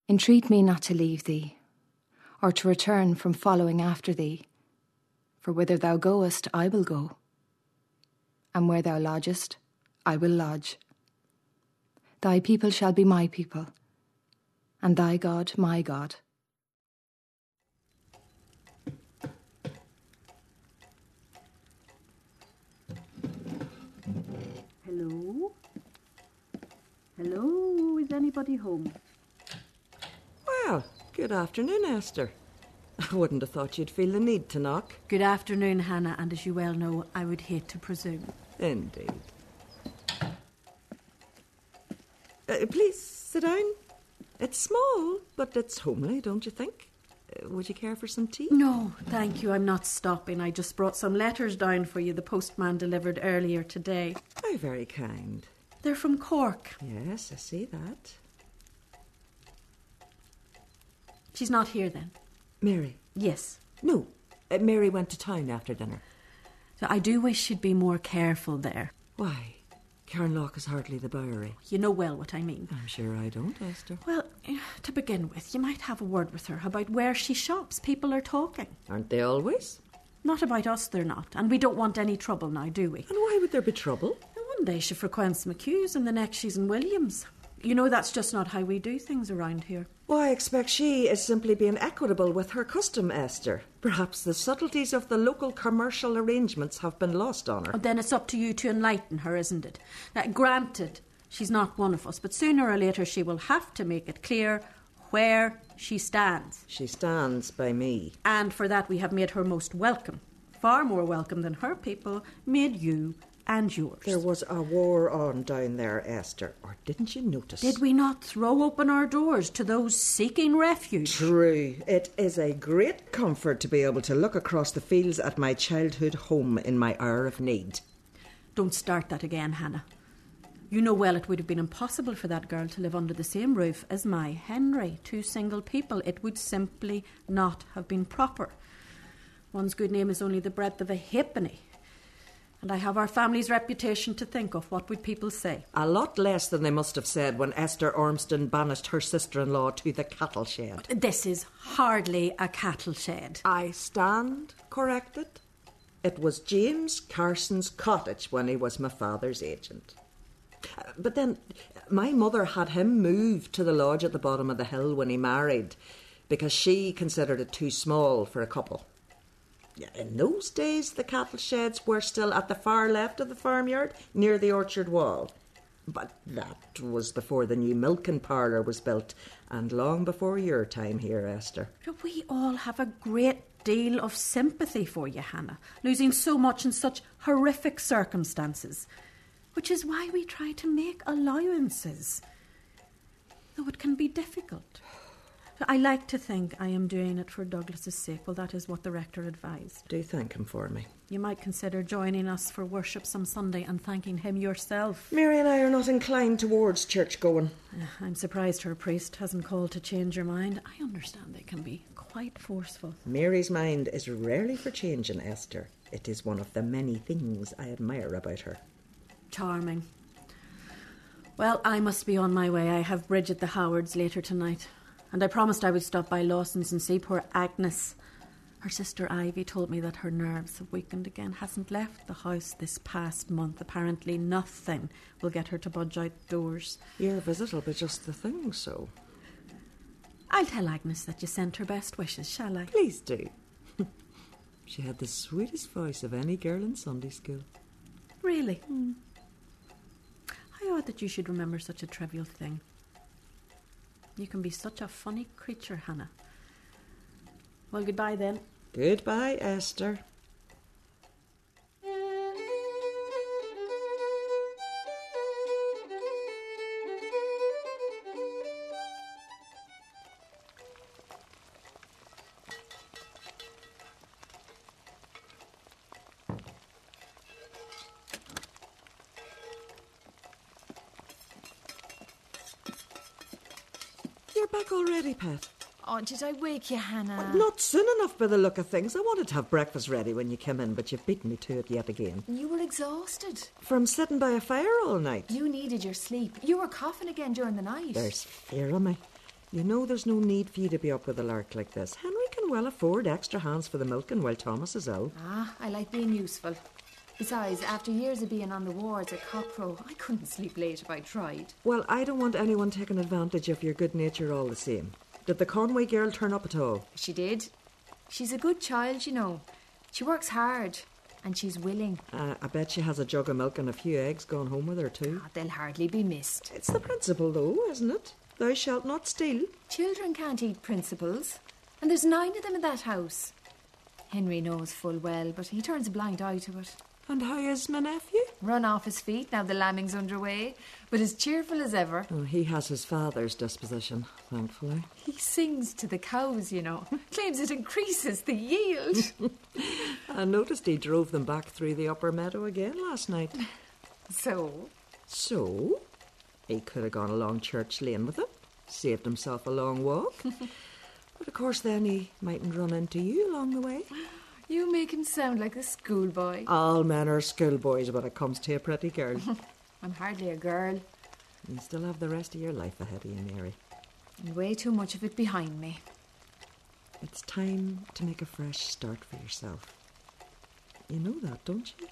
Entreat me not to leave thee, or to return from following after thee. For whither thou goest, I will go, and where thou lodgest, I will lodge. Thy people shall be my people, and thy God my God. Hello? Hello, is anybody home? Well, good afternoon, Esther. I wouldn't have thought you'd feel the need to knock. Good afternoon, Hannah, and as you well know, I would hate to presume. Indeed. Please, sit down. It's small, but it's homely, don't you think? Would you care for some tea? No, thank you, I'm not stopping. I just brought some letters down for you the postman delivered earlier today. Oh, very kind. They're from Cork. Yes, I see that. She's not here then? Mary? Yes. No, Mary went to town after dinner. So I do wish she'd be more careful there. Why? Carnlough is hardly the Bowery. You know well what I mean. I'm sure I don't, Esther. Well, to begin with, you might have a word with her about where she shops. People are talking. Aren't they always? Not about us, they're not. And we don't want any trouble now, do we? And why would there be trouble? One day she frequents McHugh's and the next she's in Williams. You know that's just not how we do things around here. Well, I expect she is simply being equitable with her custom, Esther. Perhaps the subtleties of the local commercial arrangements have been lost on her. Then it's up to you to enlighten her, isn't it? Granted, she's not one of us, but sooner or later she will have to make it clear where she stands. She stands by me. And for that we have made her most welcome. Far more welcome than her people made you and yours. There was a war on down there, Esther, or didn't you notice? Did we not throw open our doors to those seeking refuge? True. It is a great comfort to be able to look across the fields at my childhood home in my hour of need. Don't start that again, Hannah. You know well it would have been impossible for that girl to live under the same roof as my Henry. 2 single people. It would simply not have been proper. One's good name is only the breadth of a halfpenny. And I have our family's reputation to think of. What would people say? A lot less than they must have said when Esther Ormston banished her sister-in-law to the cattle shed. This is hardly a cattle shed. I stand corrected. It was James Carson's cottage when he was my father's agent. But then my mother had him moved to the lodge at the bottom of the hill when he married because she considered it too small for a couple. In those days, the cattle sheds were still at the far left of the farmyard, near the orchard wall. But that was before the new milking parlour was built, and long before your time here, Esther. We all have a great deal of sympathy for you, Hannah, losing so much in such horrific circumstances, which is why we try to make allowances, though it can be difficult. I like to think I am doing it for Douglas's sake. Well, that is what the rector advised. Do thank him for me. You might consider joining us for worship some Sunday and thanking him yourself. Mary and I are not inclined towards church going. I'm surprised her priest hasn't called to change your mind. I understand they can be quite forceful. Mary's mind is rarely for changing, Esther. It is one of the many things I admire about her. Charming. Well, I must be on my way. I have bridge at the Howards later tonight. And I promised I would stop by Lawson's and see poor Agnes. Her sister Ivy told me that her nerves have weakened again. Hasn't left the house this past month. Apparently nothing will get her to budge outdoors. Your visit will be just the thing, so. I'll tell Agnes that you sent her best wishes, shall I? Please do. She had the sweetest voice of any girl in Sunday school. Really? How odd that you should remember such a trivial thing. You can be such a funny creature, Hannah. Well, goodbye then. Goodbye, Esther. You're back already, Pat. Oh, did I wake you, Hannah? Not soon enough by the look of things. I wanted to have breakfast ready when you came in, but you've beaten me to it yet again. You were exhausted. From sitting by a fire all night. You needed your sleep. You were coughing again during the night. There's fear of me. You know there's no need for you to be up with a lark like this. Henry can well afford extra hands for the milking while Thomas is ill. I like being useful. Besides, after years of being on the wards at Cockcrow, I couldn't sleep late if I tried. Well, I don't want anyone taking advantage of your good nature all the same. Did the Conway girl turn up at all? She did. She's a good child, you know. She works hard, and she's willing. I bet she has a jug of milk and a few eggs gone home with her too. They'll hardly be missed. It's the principle though, isn't it? Thou shalt not steal. Children can't eat principles, and there's 9 of them in that house. Henry knows full well, but he turns a blind eye to it. And how is my nephew? Run off his feet now the lambing's underway, but as cheerful as ever. Oh, he has his father's disposition, thankfully. He sings to the cows, you know. Claims it increases the yield. I noticed he drove them back through the upper meadow again last night. So? So? He could have gone along Church Lane with them, saved himself a long walk. But of course then he mightn't run into you along the way. You make him sound like a schoolboy. All men are schoolboys when it comes to a pretty girl. I'm hardly a girl. You still have the rest of your life ahead of you, Mary. And way too much of it behind me. It's time to make a fresh start for yourself. You know that, don't you?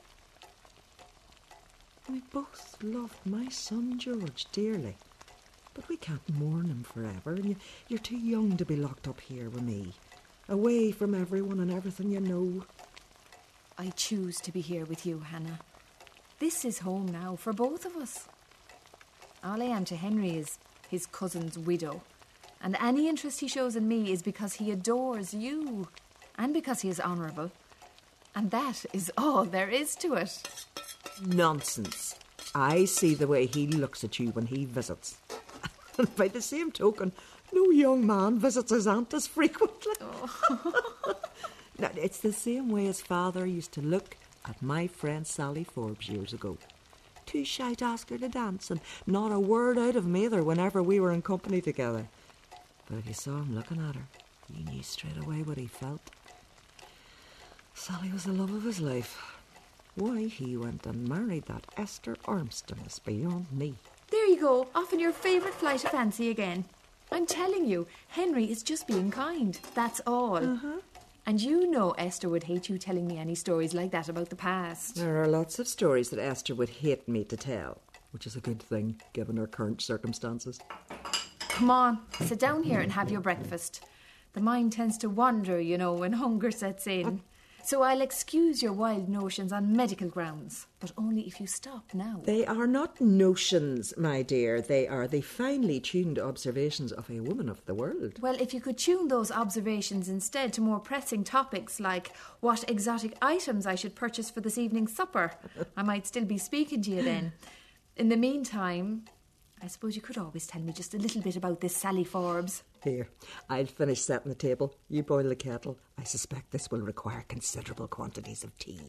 We both loved my son George dearly, but we can't mourn him forever, and you're too young to be locked up here with me, away from everyone and everything you know. I choose to be here with you, Hannah. This is home now for both of us. All I am to Henry is his cousin's widow, and any interest he shows in me is because he adores you, and because he is honourable. And that is all there is to it. Nonsense. I see the way he looks at you when he visits. And by the same token, no young man visits his aunt as frequently. Oh. Now, it's the same way his father used to look at my friend Sally Forbes years ago. Too shy to ask her to dance, and not a word out of him either whenever we were in company together. But if you saw him looking at her, you knew straight away what he felt. Sally was the love of his life. Why he went and married that Esther Ormston is beyond me. There you go, off in your favourite flight of fancy again. I'm telling you, Henry is just being kind, that's all. And you know Esther would hate you telling me any stories like that about the past. There are lots of stories that Esther would hate me to tell, which is a good thing, given her current circumstances. Come on, sit down here and have your breakfast. The mind tends to wander, you know, when hunger sets in. So I'll excuse your wild notions on medical grounds, but only if you stop now. They are not notions, my dear. They are the finely tuned observations of a woman of the world. Well, if you could tune those observations instead to more pressing topics like what exotic items I should purchase for this evening's supper, I might still be speaking to you then. In the meantime, I suppose you could always tell me just a little bit about this Sally Forbes. Here, I'll finish setting the table. You boil the kettle. I suspect this will require considerable quantities of tea.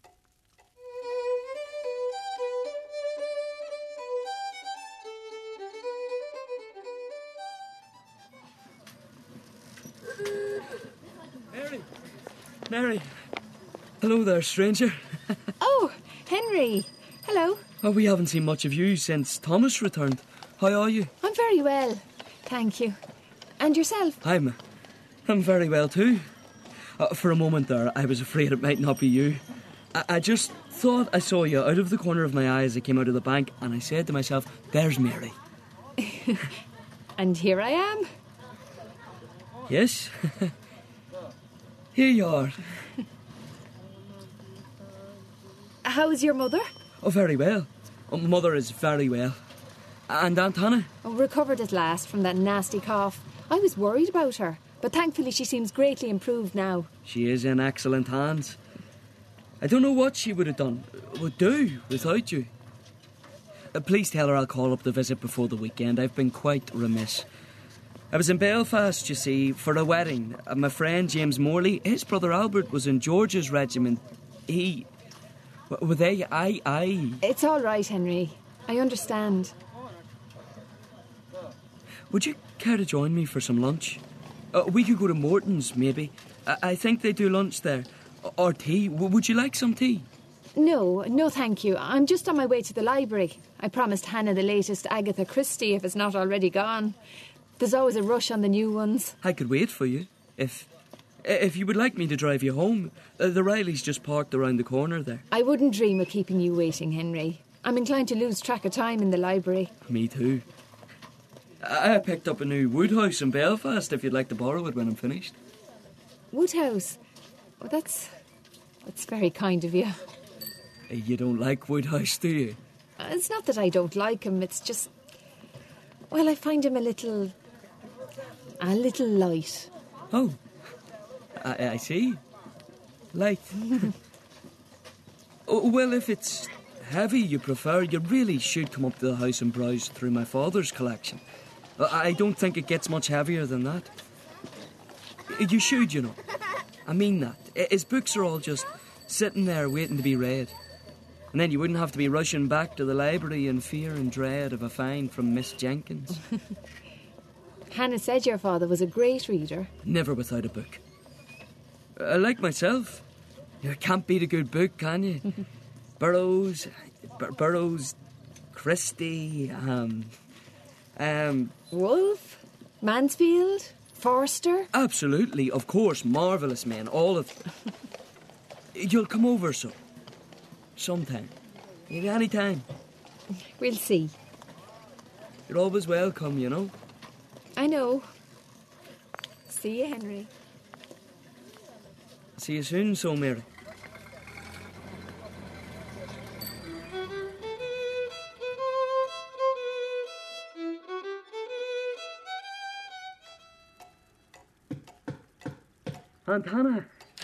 Mary. Hello there, stranger. Oh, Henry. Hello. Oh, we haven't seen much of you since Thomas returned. How are you? I'm very well, thank you. And yourself? I'm very well too. For a moment there, I was afraid it might not be you. I just thought I saw you out of the corner of my eye as I came out of the bank, and I said to myself, there's Mary. And here I am. Yes. Here you are. How's your mother? Oh, very well. Mother is very well. And Aunt Hannah? Oh, recovered at last from that nasty cough. I was worried about her, but thankfully she seems greatly improved now. She is in excellent hands. I don't know what she would do without you. Please tell her I'll call up the visit before the weekend. I've been quite remiss. I was in Belfast, you see, for a wedding. My friend James Morley, his brother Albert was in George's regiment. Were they? I... It's all right, Henry. I understand. Would you care to join me for some lunch? We could go to Morton's, maybe. I think they do lunch there. Or tea. Would you like some tea? No, thank you. I'm just on my way to the library. I promised Hannah the latest Agatha Christie if it's not already gone. There's always a rush on the new ones. I could wait for you, if you would like me to drive you home. The Riley's just parked around the corner there. I wouldn't dream of keeping you waiting, Henry. I'm inclined to lose track of time in the library. Me too. I picked up a new woodhouse in Belfast, if you'd like to borrow it when I'm finished. Woodhouse? Oh, that's very kind of you. You don't like Woodhouse, do you? It's not that I don't like him, it's just... Well, I find him a little light. Oh, I see. Light. Oh, well, if it's heavy you prefer, you really should come up to the house and browse through my father's collection. I don't think it gets much heavier than that. You should, you know. I mean that. His books are all just sitting there waiting to be read. And then you wouldn't have to be rushing back to the library in fear and dread of a fine from Miss Jenkins. Hannah said your father was a great reader. Never without a book. Like myself. You can't beat a good book, can you? Burroughs, Christie, Woolf? Mansfield? Forster? Absolutely, of course, marvellous men, all of them. You'll come over, so. Sometime. Any time. We'll see. You're always welcome, you know. I know. See you, Henry. See you soon, so Mary. Aunt Hannah.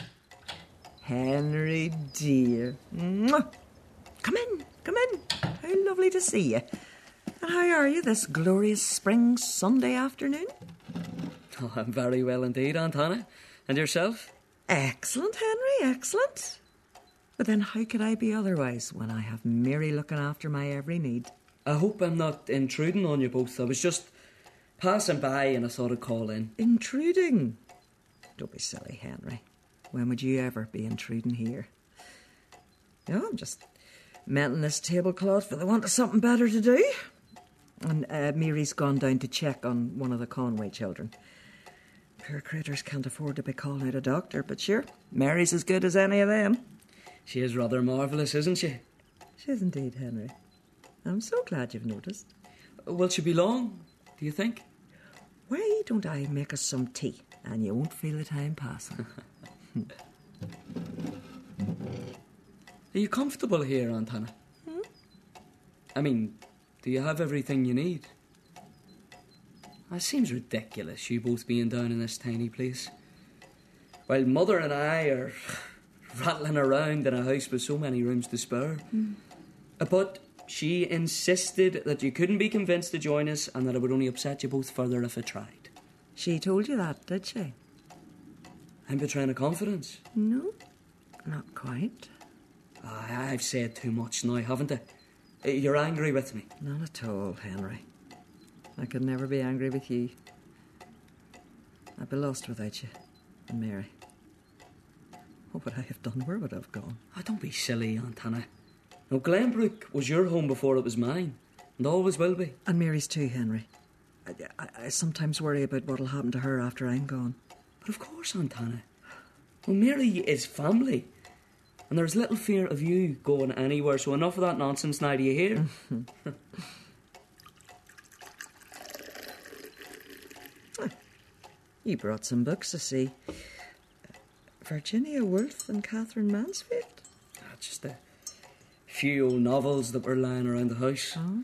Henry, dear. Mwah. Come in. How lovely to see you. And how are you this glorious spring Sunday afternoon? Oh, I'm very well indeed, Aunt Hannah. And yourself? Excellent, Henry, excellent. But then how could I be otherwise when I have Mary looking after my every need? I hope I'm not intruding on you both. I was just passing by and I thought I'd call in. Intruding? Don't be silly, Henry. When would you ever be intruding here? No, I'm just mending this tablecloth for the want of something better to do. And Mary's gone down to check on one of the Conway children. Poor critters can't afford to be calling out a doctor, but sure, Mary's as good as any of them. She is rather marvellous, isn't she? She is indeed, Henry. I'm so glad you've noticed. Will she be long, do you think? Why don't I make us some tea, and you won't feel the time passing. Are you comfortable here, Aunt Hannah? I mean, do you have everything you need? It seems ridiculous, you both being down in this tiny place. While Mother and I are rattling around in a house with so many rooms to spare. But she insisted that you couldn't be convinced to join us and that it would only upset you both further if I tried. She told you that, did she? I'm betraying a confidence. No, not quite. I've said too much now, haven't I? You're angry with me? Not at all, Henry. I could never be angry with you. I'd be lost without you and Mary. What would I have done? Where would I have gone? Oh, don't be silly, Aunt Hannah. No, Glenbrook was your home before it was mine, and always will be. And Mary's too, Henry. I sometimes worry about what'll happen to her after I'm gone. But of course, Aunt Hannah. Well, Mary is family. And there's little fear of you going anywhere, so enough of that nonsense now, do you hear? You brought some books to see. Virginia Woolf and Catherine Mansfield? Just a few old novels that were lying around the house. Oh?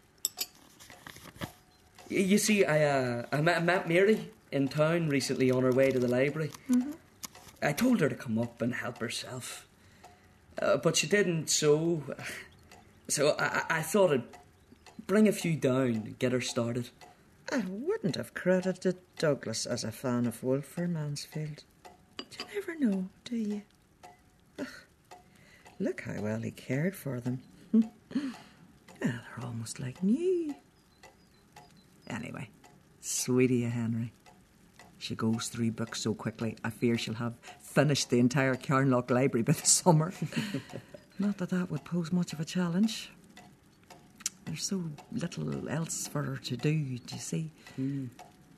You see, I met Mary in town recently on her way to the library. I told her to come up and help herself. But she didn't, so I thought I'd bring a few down and get her started. I wouldn't have credited Douglas as a fan of Woolf or Mansfield. You never know, do you? Ugh, look how well he cared for them. They're almost like new. Anyway, sweetie Henry. She goes through books so quickly, I fear she'll have finished the entire Carnlough Library by the summer. Not that that would pose much of a challenge. There's so little else for her to do you see?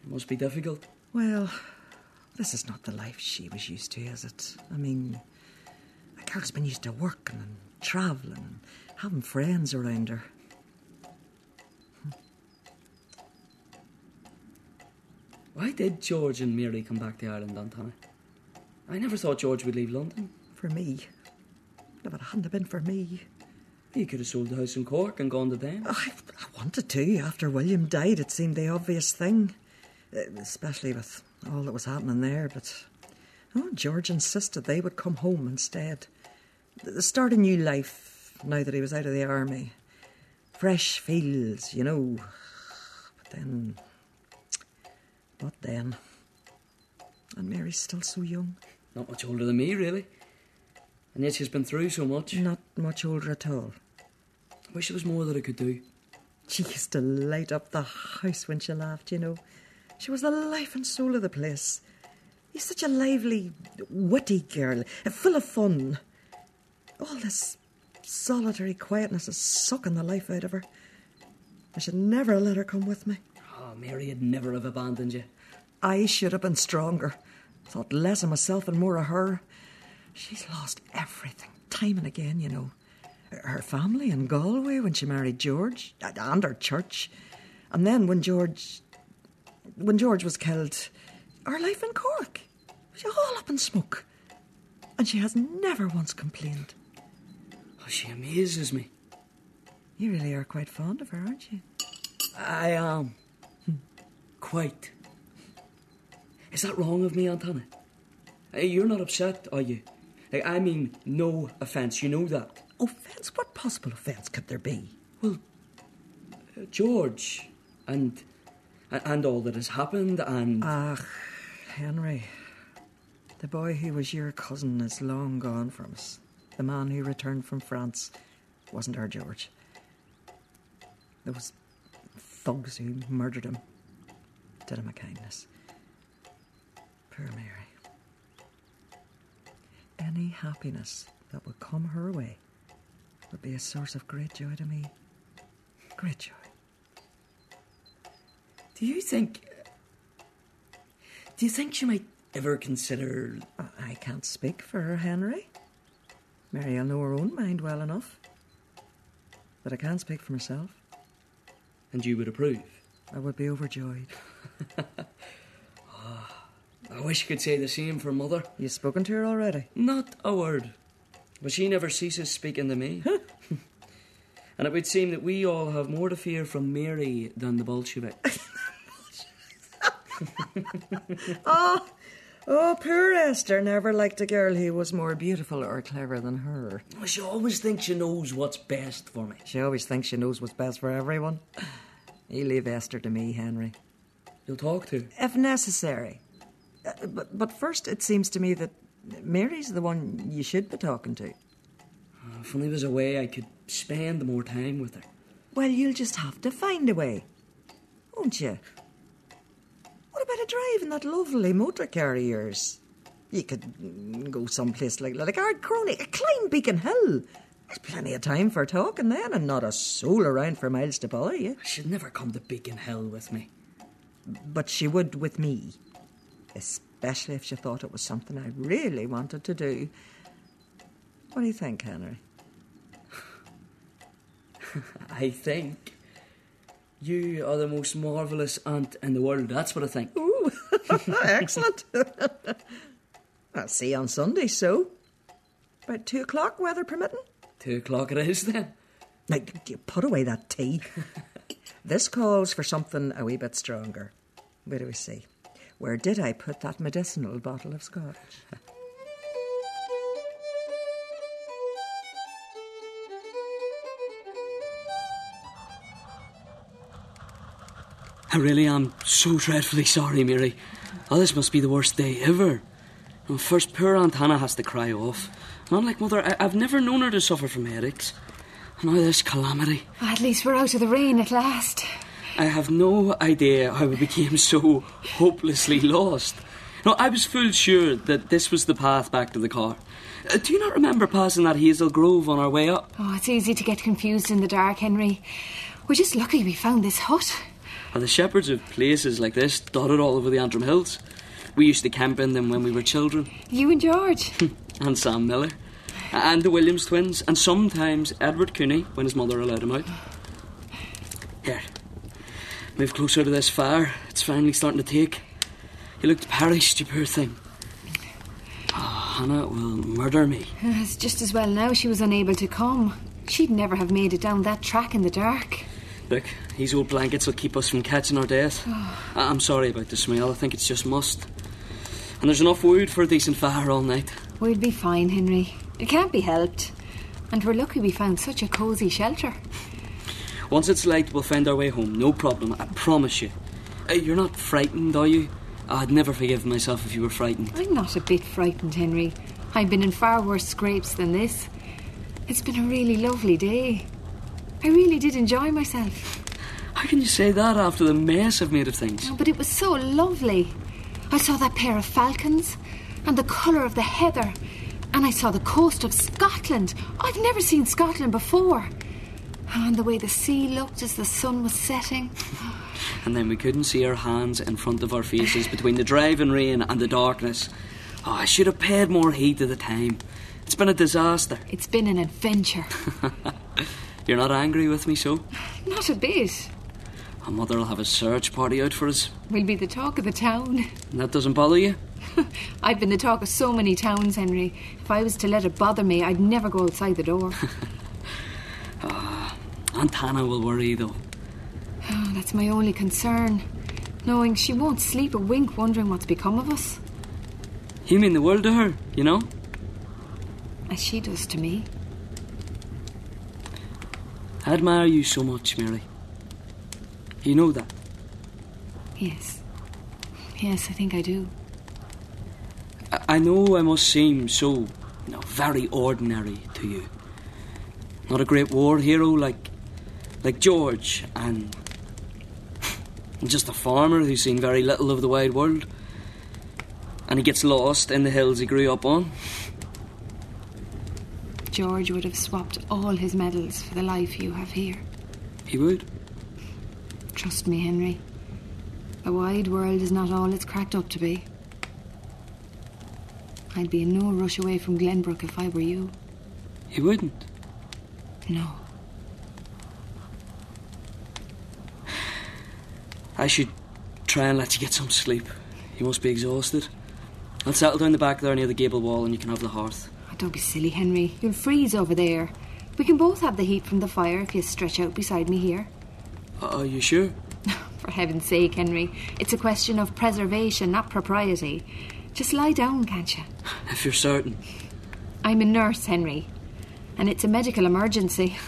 Must be difficult. Well, this is not the life she was used to, is it? I mean, a girl's been used to working and travelling and having friends around her. Why did George and Mary come back to Ireland, Aunt Hannah? I never thought George would leave London. For me. If it hadn't have been for me. He could have sold the house in Cork and gone to them. I wanted to. After William died, it seemed the obvious thing. Especially with all that was happening there. But George insisted they would come home instead. Start a new life now that he was out of the army. Fresh fields, you know. But then... What then? And Mary's still so young. Not much older than me, really. And yet she's been through so much. Not much older at all. I wish there was more that I could do. She used to light up the house when she laughed, you know. She was the life and soul of the place. She's such a lively, witty girl, full of fun. All this solitary quietness is sucking the life out of her. I should never have let her come with me. Oh, Mary would never have abandoned you. I should have been stronger. Thought less of myself and more of her. She's lost everything, time and again, you know. Her family in Galway when she married George, and her church. And then when George was killed, her life in Cork. She all up in smoke. And she has never once complained. Oh, she amazes me. You really are quite fond of her, aren't you? I am. Quite. Is that wrong of me, Aunt Hannah? You're not upset, are you? I mean, no offence, you know that. Offence? What possible offence could there be? Well, George, and all that has happened, and... Henry. The boy who was your cousin is long gone from us. The man who returned from France wasn't our George. Those thugs who murdered him did him a kindness. Poor Mary. Any happiness that would come her way would be a source of great joy to me. Great joy. Do you think she might ever consider... I can't speak for her, Henry. Mary will know her own mind well enough. But I can't speak for myself. And you would approve? I would be overjoyed. I wish you could say the same for Mother. You spoken to her already? Not a word. But she never ceases speaking to me. And it would seem that we all have more to fear from Mary than the Bolsheviks. Oh, poor Esther never liked a girl who was more beautiful or clever than her. Well, she always thinks she knows what's best for me. She always thinks she knows what's best for everyone. You leave Esther to me, Henry. You'll talk to her? If necessary. But first, it seems to me that Mary's the one you should be talking to. If only there was a way I could spend more time with her. Well, you'll just have to find a way, won't you? What about a drive in that lovely motor car of yours? You could go someplace like Ardcroney, climb Beacon Hill. There's plenty of time for talking then, and not a soul around for miles to bother you. She'd never come to Beacon Hill with me. But she would with me. Especially if she thought it was something I really wanted to do. What do you think, Henry? I think you are the most marvellous aunt in the world. That's what I think. Ooh, excellent. I'll see you on Sunday, so. About 2 o'clock, weather permitting? 2 o'clock it is, then. Now, you put away that tea. This calls for something a wee bit stronger. Where do we see? Where did I put that medicinal bottle of scotch? I really am so dreadfully sorry, Mary. Oh, this must be the worst day ever. First, poor Aunt Hannah has to cry off. And unlike Mother, I've never known her to suffer from headaches. And now this calamity. At least we're out of the rain at last. I have no idea how I became so hopelessly lost. No, I was full sure that this was the path back to the car. Do you not remember passing that hazel grove on our way up? Oh, it's easy to get confused in the dark, Henry. We're just lucky we found this hut. The shepherds have places like this dotted all over the Antrim Hills. We used to camp in them when we were children. You and George. And Sam Miller. And the Williams twins. And sometimes Edward Cooney, when his mother allowed him out. Here. Move closer to this fire. It's finally starting to take. You looked perished, you poor thing. Oh, Hannah will murder me. It's just as well now she was unable to come. She'd never have made it down that track in the dark. Look, these old blankets will keep us from catching our death. I'm sorry about the smell. I think it's just must. And there's enough wood for a decent fire all night. We'll be fine, Henry. It can't be helped. And we're lucky we found such a cosy shelter. Once it's light, we'll find our way home. No problem, I promise you. You're not frightened, are you? I'd never forgive myself if you were frightened. I'm not a bit frightened, Henry. I've been in far worse scrapes than this. It's been a really lovely day. I really did enjoy myself. How can you say that after the mess I've made of things? Oh, but it was so lovely. I saw that pair of falcons and the colour of the heather, and I saw the coast of Scotland. I've never seen Scotland before. And the way the sea looked as the sun was setting. And then we couldn't see our hands in front of our faces between the driving rain and the darkness. Oh, I should have paid more heed to the time. It's been a disaster. It's been an adventure. You're not angry with me, so? Not a bit. Our mother will have a search party out for us. We'll be the talk of the town. And that doesn't bother you? I've been the talk of so many towns, Henry. If I was to let it bother me, I'd never go outside the door. Aunt Hannah will worry, though. Oh, that's my only concern. Knowing she won't sleep a wink wondering what's become of us. You mean the world to her, you know? As she does to me. I admire you so much, Mary. You know that? Yes. Yes, I think I do. I know I must seem so, very ordinary to you. Not a great war hero like George, and just a farmer who's seen very little of the wide world. And he gets lost in the hills he grew up on. George would have swapped all his medals for the life you have here. He would. Trust me, Henry. The wide world is not all it's cracked up to be. I'd be in no rush away from Glenbrook if I were you. You wouldn't? No. I should try and let you get some sleep. You must be exhausted. I'll settle down the back there near the gable wall and you can have the hearth. Oh, don't be silly, Henry. You'll freeze over there. We can both have the heat from the fire if you stretch out beside me here. Are you sure? For heaven's sake, Henry. It's a question of preservation, not propriety. Just lie down, can't you? If you're certain. I'm a nurse, Henry. And it's a medical emergency.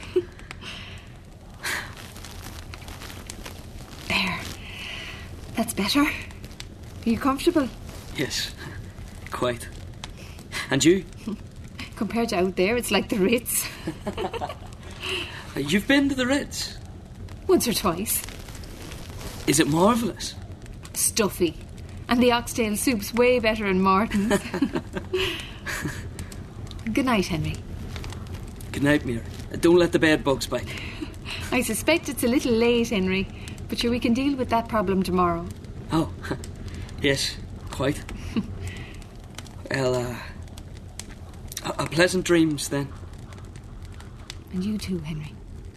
There. That's better. Are you comfortable? Yes, quite. And you? Compared to out there, it's like the Ritz. You've been to the Ritz? Once or twice. Is it marvellous? Stuffy. And the oxtail soup's way better in Martin's. Good night, Henry. Good night, Mira. Don't let the bed bugs bite. I suspect it's a little late, Henry, but sure we can deal with that problem tomorrow. Oh, yes, quite. Well, a pleasant dreams then. And you too, Henry.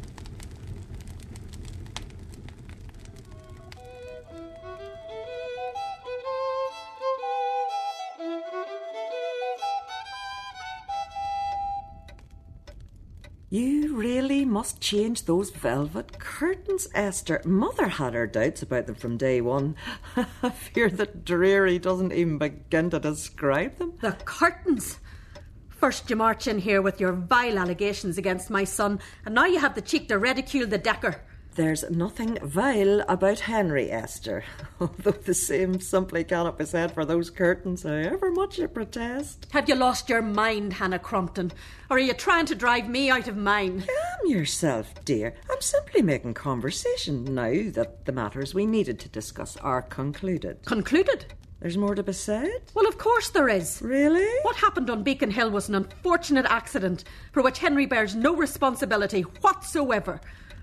You really must change those velvet curtains, Esther. Mother had her doubts about them from day one. I fear that Dreary doesn't even begin to describe them. The curtains? First you march in here with your vile allegations against my son, and now you have the cheek to ridicule the Decker. There's nothing vile about Henry, Esther. Although the same simply cannot be said for those curtains, however much you protest. Have you lost your mind, Hannah Crumpton? Or are you trying to drive me out of mine? Calm yourself, dear. I'm simply making conversation now that the matters we needed to discuss are concluded. Concluded? There's more to be said? Well, of course there is. Really? What happened on Beacon Hill was an unfortunate accident for which Henry bears no responsibility whatsoever.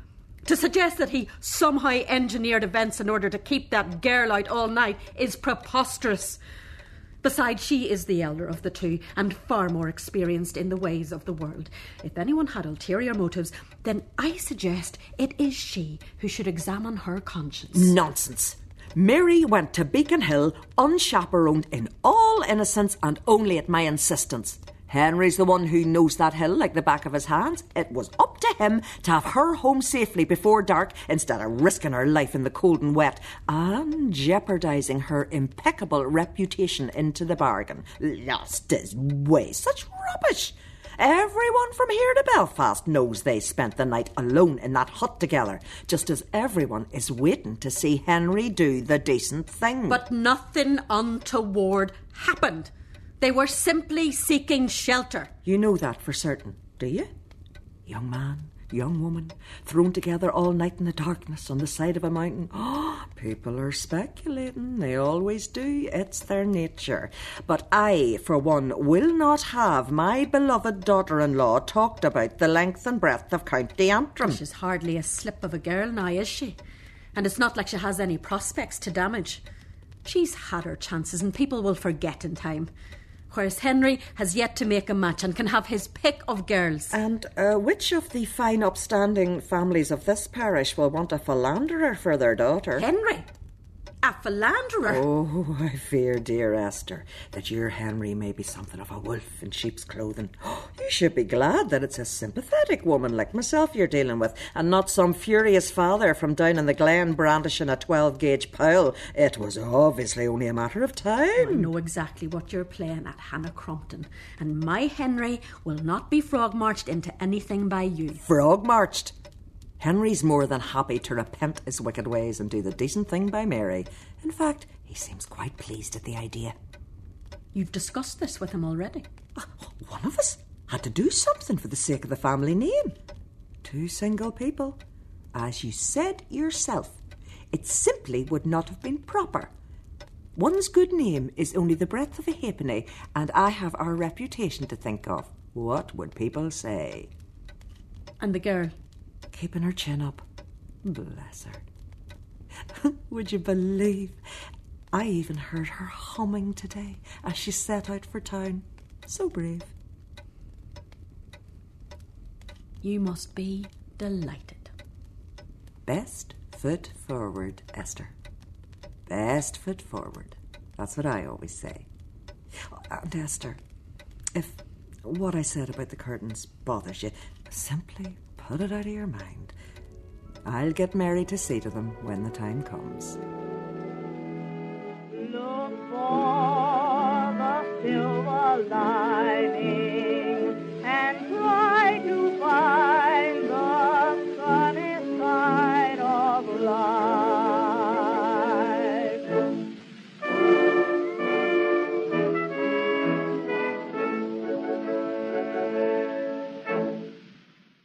To suggest that he somehow engineered events in order to keep that girl out all night is preposterous. Besides, she is the elder of the two and far more experienced in the ways of the world. If anyone had ulterior motives, then I suggest it is she who should examine her conscience. Nonsense. Mary went to Beacon Hill unchaperoned in all innocence and only at my insistence. Henry's the one who knows that hill like the back of his hands. It was up to him to have her home safely before dark instead of risking her life in the cold and wet and jeopardising her impeccable reputation into the bargain. Lost his way. Such rubbish. Everyone from here to Belfast knows they spent the night alone in that hut together, just as everyone is waiting to see Henry do the decent thing. But nothing untoward happened. They were simply seeking shelter. You know that for certain, do you? Young man, young woman, thrown together all night in the darkness on the side of a mountain. Oh, people are speculating. They always do. It's their nature. But I, for one, will not have my beloved daughter-in-law talked about the length and breadth of County Antrim. She's hardly a slip of a girl now, is she? And it's not like she has any prospects to damage. She's had her chances and people will forget in time. Whereas Henry has yet to make a match and can have his pick of girls. And which of the fine upstanding families of this parish will want a philanderer for their daughter? Henry? A philanderer? Oh, I fear, dear Esther, that your Henry may be something of a wolf in sheep's clothing. You should be glad that it's a sympathetic woman like myself you're dealing with, and not some furious father from down in the glen brandishing a 12-gauge pole. It was obviously only a matter of time. I know exactly what you're playing at, Hannah Crompton, and my Henry will not be frog-marched into anything by you. Frog-marched? Henry's more than happy to repent his wicked ways and do the decent thing by Mary. In fact, he seems quite pleased at the idea. You've discussed this with him already. One of us had to do something for the sake of the family name. Two single people. As you said yourself, it simply would not have been proper. One's good name is only the breadth of a halfpenny, and I have our reputation to think of. What would people say? And the girl? Keeping her chin up. Bless her. Would you believe I even heard her humming today as she set out for town? So brave. You must be delighted. Best foot forward, Esther. Best foot forward. That's what I always say. And Esther, if what I said about the curtains bothers you, simply put it out of your mind. I'll get Mary to see to them when the time comes.